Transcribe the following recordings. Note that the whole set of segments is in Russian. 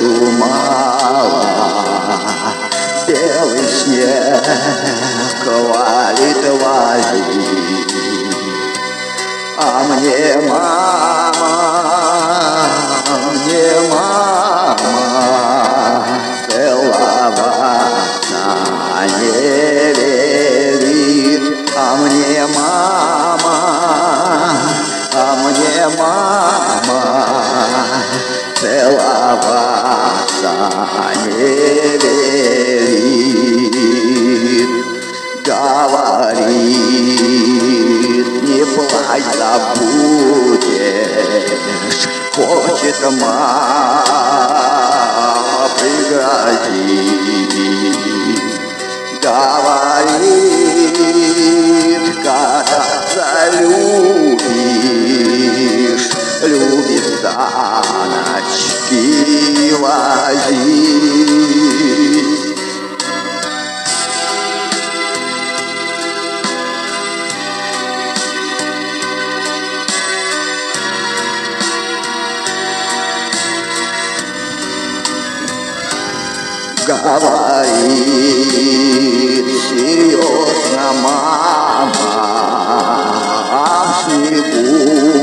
мало, белый снег валит, валит, а мне мама целоваться не велит, а мне мама целоваться не велит. Говорит, не плачь, забудешь, хочет мама пригрозить. Говорит, когда залюбишь, любит за ночки возить. Говорит серьезно мама, а в снегу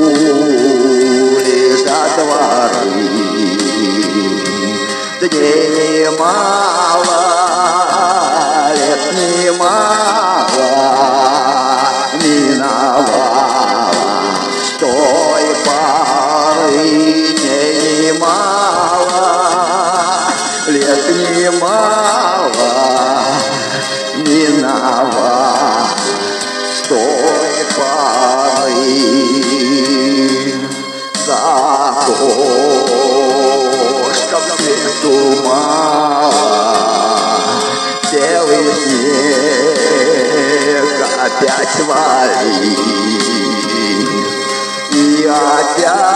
лежат дворы. Дней немало, лет немало миновало с той поры. Дней немало, лет немало миновало с той поры. За то, что свету мало, белый снег опять валит, и опять